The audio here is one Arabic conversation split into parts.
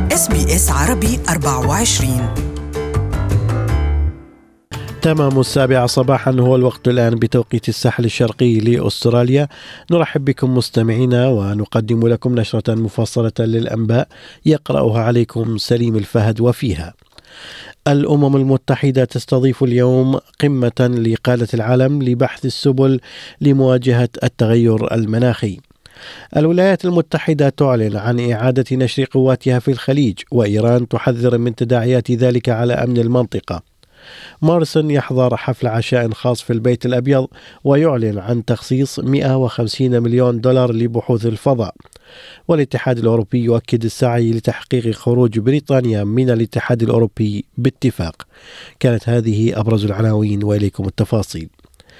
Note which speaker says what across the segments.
Speaker 1: SBS عربي 24.
Speaker 2: تمام 7 صباحا هو الوقت الآن بتوقيت الساحل الشرقي لأستراليا. نرحب بكم مستمعينا ونقدم لكم نشرة مفصلة للأنباء يقرأها عليكم سليم الفهد. وفيها: الأمم المتحدة تستضيف اليوم قمة لقادة العالم لبحث السبل لمواجهة التغير المناخي. الولايات المتحدة تعلن عن إعادة نشر قواتها في الخليج، وإيران تحذر من تداعيات ذلك على أمن المنطقة. موريسون يحضر حفل عشاء خاص في البيت الأبيض ويعلن عن تخصيص 150 مليون دولار لبحوث الفضاء. والاتحاد الأوروبي يؤكد السعي لتحقيق خروج بريطانيا من الاتحاد الأوروبي باتفاق. كانت هذه أبرز العناوين وإليكم التفاصيل.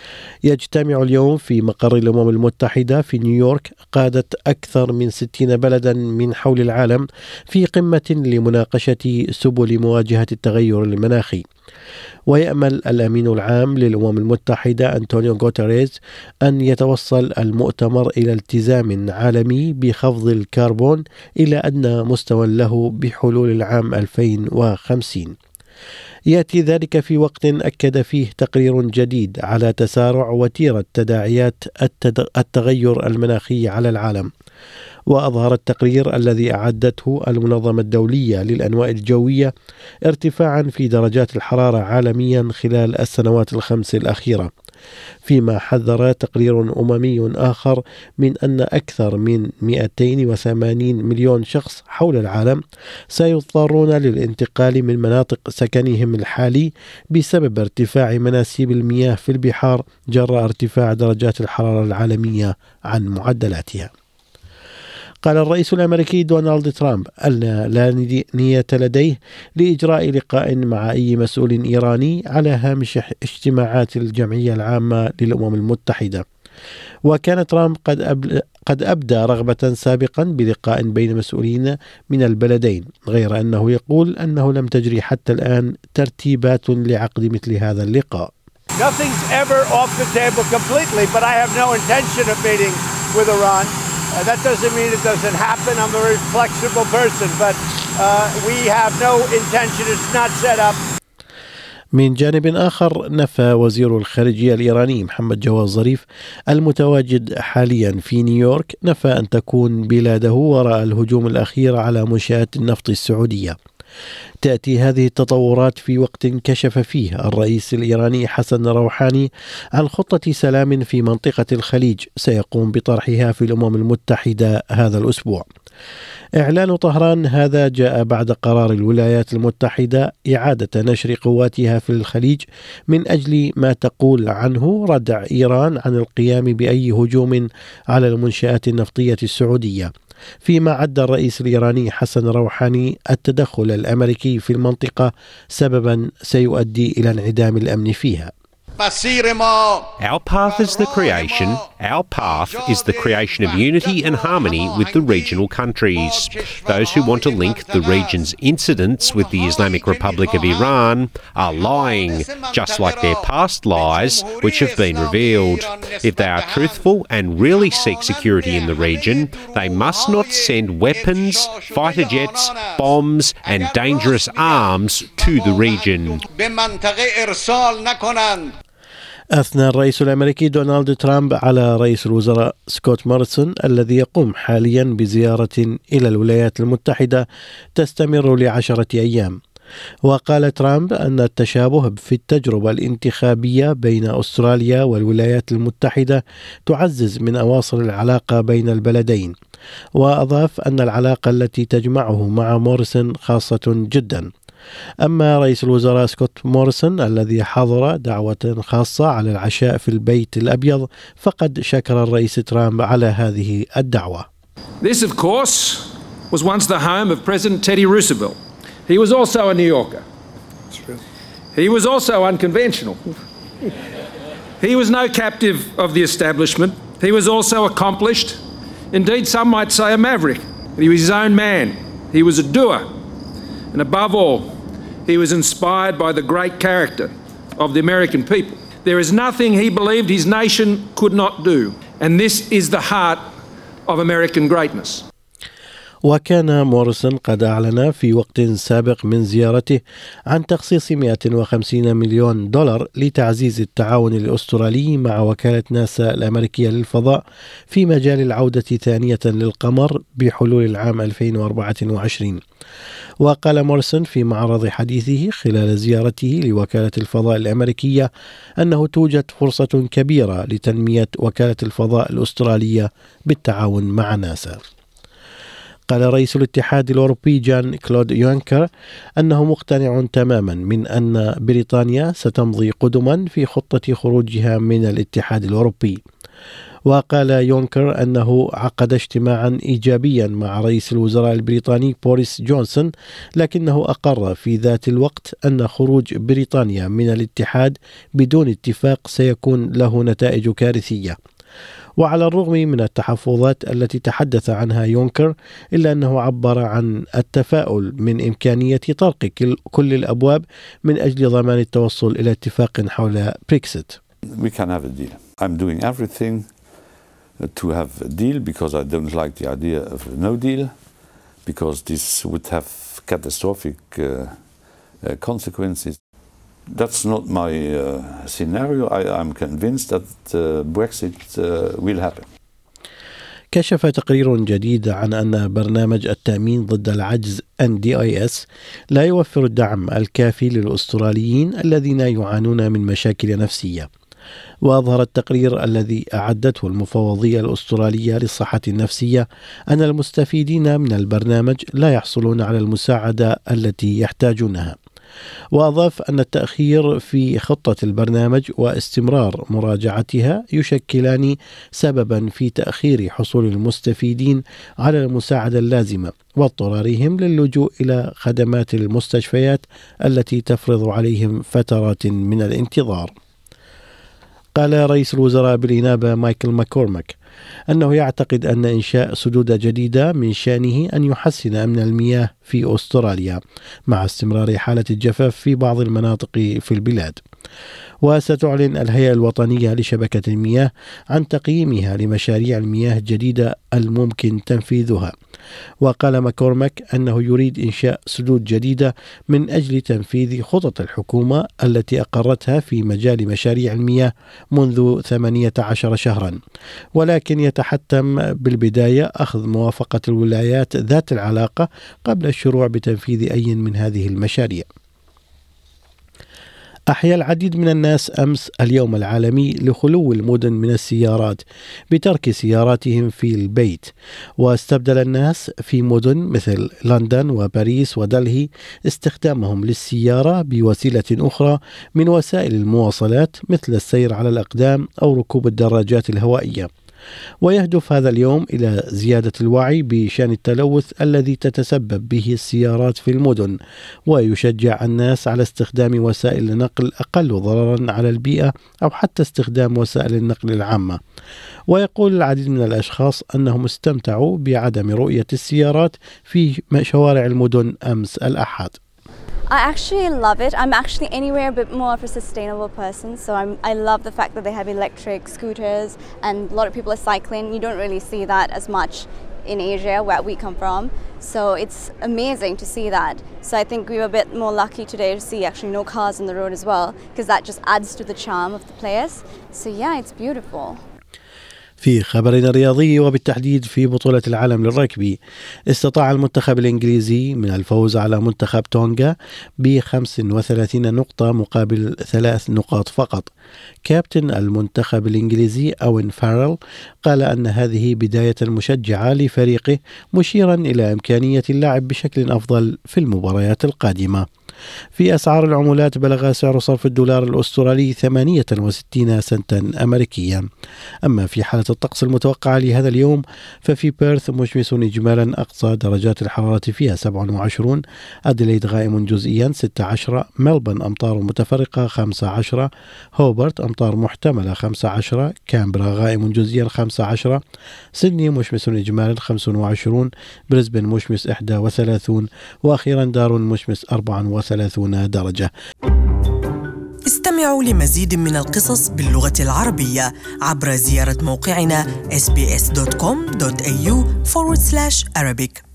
Speaker 2: يجتمع اليوم في مقر الأمم المتحدة في نيويورك قادة أكثر من 60 بلدا من حول العالم في قمة لمناقشة سبل مواجهة التغير المناخي. ويأمل الأمين العام للأمم المتحدة أنطونيو غوتيريز أن يتوصل المؤتمر إلى التزام عالمي بخفض الكربون إلى أدنى مستوى له بحلول العام 2050. يأتي ذلك في وقت أكد فيه تقرير جديد على تسارع وتيرة تداعيات التغير المناخي على العالم. وأظهر التقرير الذي أعدته المنظمة الدولية للأنواع الجوية ارتفاعا في درجات الحرارة عالميا خلال السنوات الخمس الأخيرة، فيما حذر تقرير أممي آخر من أن أكثر من 280 مليون شخص حول العالم سيضطرون للانتقال من مناطق سكنهم الحالي بسبب ارتفاع مناسيب المياه في البحار جراء ارتفاع درجات الحرارة العالمية عن معدلاتها. قال الرئيس الأمريكي دونالد ترامب أن لا نية لديه لإجراء لقاء مع أي مسؤول إيراني على هامش اجتماعات الجمعية العامة للأمم المتحدة. وكان ترامب قد أبدى رغبة سابقا بلقاء بين مسؤولين من البلدين، غير أنه يقول أنه لم تجري حتى الآن ترتيبات لعقد مثل هذا اللقاء.
Speaker 3: Nothing's ever off the table completely, but I have no intention of meeting with Iran. That doesn't mean it doesn't happen. I'm a very flexible person, but we have no intention. It's not set up.
Speaker 2: من جانب آخر، نفى وزير الخارجية الإيراني محمد جواد ظريف المتواجد حاليا في نيويورك أن تكون بلاده وراء الهجوم الأخير على منشآت النفط السعودية. تأتي هذه التطورات في وقت كشف فيه الرئيس الإيراني حسن روحاني عن خطة سلام في منطقة الخليج سيقوم بطرحها في الأمم المتحدة هذا الأسبوع. إعلان طهران هذا جاء بعد قرار الولايات المتحدة إعادة نشر قواتها في الخليج من أجل ما تقول عنه ردع إيران عن القيام بأي هجوم على المنشآت النفطية السعودية، فيما عد الرئيس الإيراني حسن روحاني التدخل الأمريكي في المنطقة سببا سيؤدي إلى انعدام الأمن فيها.
Speaker 4: Our path is the creation of unity and harmony with the regional countries. Those who want to link the region's incidents with the Islamic Republic of Iran are lying, just like their past lies which have been revealed. If they are truthful and really seek security in the region, they must not send weapons, fighter jets, bombs and dangerous arms to the region.
Speaker 2: أثنى الرئيس الأمريكي دونالد ترامب على رئيس الوزراء سكوت موريسون الذي يقوم حاليا بزيارة إلى الولايات المتحدة تستمر ل10 أيام. وقال ترامب أن التشابه في التجربة الانتخابية بين أستراليا والولايات المتحدة تعزز من أواصر العلاقة بين البلدين. وأضاف أن العلاقة التي تجمعه مع موريسون خاصة جدا. أما رئيس الوزراء سكوت موريسون الذي حضر دعوة خاصة على العشاء في البيت الأبيض فقد شكر الرئيس ترامب على هذه الدعوة.
Speaker 5: This, of course, was once the home of President Teddy Roosevelt. He was also a New Yorker. That's true. He was also unconventional. He was no captive of the establishment. He was also accomplished. Indeed, some might say a maverick. He was his own man. He was a doer. And above all, he was inspired by the great character of the American people. There is nothing he believed his nation could not do. And this is the heart of American greatness.
Speaker 2: وكان موريسون قد أعلن في وقت سابق من زيارته عن تخصيص 150 مليون دولار لتعزيز التعاون الأسترالي مع وكالة ناسا الأمريكية للفضاء في مجال العودة ثانية للقمر بحلول العام 2024. وقال موريسون في معرض حديثه خلال زيارته لوكالة الفضاء الأمريكية أنه توجد فرصة كبيرة لتنمية وكالة الفضاء الأسترالية بالتعاون مع ناسا. قال رئيس الاتحاد الأوروبي جان كلود يونكر أنه مقتنع تماما من أن بريطانيا ستمضي قدما في خطة خروجها من الاتحاد الأوروبي. وقال يونكر أنه عقد اجتماعا إيجابيا مع رئيس الوزراء البريطاني بوريس جونسون، لكنه أقر في ذات الوقت أن خروج بريطانيا من الاتحاد بدون اتفاق سيكون له نتائج كارثية. وعلى الرغم من التحفظات التي تحدث عنها يونكر، إلا أنه عبر عن التفاؤل من إمكانية طرق كل الأبواب من أجل ضمان التوصل إلى اتفاق حول بريكسيت.
Speaker 6: We can have a deal. I'm doing everything to have a deal because I don't like the idea of no deal, because this would have catastrophic consequences. That's not my scenario. I'm convinced that Brexit will happen.
Speaker 2: كشف تقرير جديد عن أن برنامج التأمين ضد العجز NDIS لا يوفر الدعم الكافي للأستراليين الذين يعانون من مشاكل نفسية. وأظهر التقرير الذي أعدته المفوضية الأسترالية للصحة النفسية أن المستفيدين من البرنامج لا يحصلون على المساعدة التي يحتاجونها. وأضاف أن التأخير في خطة البرنامج واستمرار مراجعتها يشكلان سببا في تأخير حصول المستفيدين على المساعدة اللازمة واضطرارهم للجوء إلى خدمات المستشفيات التي تفرض عليهم فترات من الانتظار. قال رئيس الوزراء بالإنابة مايكل ماكورماك أنه يعتقد أن إنشاء سدود جديدة من شأنه أن يحسن أمن المياه في أستراليا مع استمرار حالة الجفاف في بعض المناطق في البلاد. وستعلن الهيئة الوطنية لشبكة المياه عن تقييمها لمشاريع المياه الجديدة الممكن تنفيذها. وقال ماكورماك أنه يريد إنشاء سدود جديدة من أجل تنفيذ خطط الحكومة التي أقرتها في مجال مشاريع المياه منذ 18 شهرا، ولكن يتحتم بالبداية أخذ موافقة الولايات ذات العلاقة قبل الشروع بتنفيذ أي من هذه المشاريع. أحيا العديد من الناس أمس اليوم العالمي لخلو المدن من السيارات بترك سياراتهم في البيت، واستبدل الناس في مدن مثل لندن وباريس ودلهي استخدامهم للسيارة بوسيلة أخرى من وسائل المواصلات مثل السير على الأقدام أو ركوب الدراجات الهوائية. ويهدف هذا اليوم إلى زيادة الوعي بشأن التلوث الذي تتسبب به السيارات في المدن، ويشجع الناس على استخدام وسائل النقل أقل ضررا على البيئة أو حتى استخدام وسائل النقل العامة. ويقول العديد من الأشخاص أنهم استمتعوا بعدم رؤية السيارات في شوارع المدن أمس الأحد.
Speaker 7: I actually love it. I'm actually anyway a bit more of a sustainable person, so I love the fact that they have electric scooters and a lot of people are cycling. You don't really see that as much in Asia where we come from, so it's amazing to see that. So I think we were a bit more lucky today to see actually no cars on the road as well, because that just adds to the charm of the place. So yeah, it's beautiful.
Speaker 2: في خبرنا الرياضي وبالتحديد في بطولة العالم للركبي، استطاع المنتخب الإنجليزي من الفوز على منتخب تونغا ب35 نقطة مقابل 3 نقاط فقط. كابتن المنتخب الإنجليزي أوين فارل قال أن هذه بداية مشجعة لفريقه، مشيرا إلى إمكانية اللعب بشكل أفضل في المباريات القادمة. في أسعار العملات بلغ سعر صرف الدولار الأسترالي 68 سنتا أمريكيا. أما في حالة الطقس المتوقعة لهذا اليوم ففي بيرث مشمس إجمالا، أقصى درجات الحرارة فيها 27، أديليد غائم جزئيا 16، ملبورن أمطار متفرقة 15، هوبرت أمطار محتملة 15، كامبرا غائم جزئيا 15، سيدني مشمس إجمالا 25، بريسبن مشمس 31، وأخيرا دارون مشمس 34 درجة.
Speaker 1: استمعوا لمزيد من القصص باللغة العربية عبر زيارة موقعنا sbs.com.au/Arabic.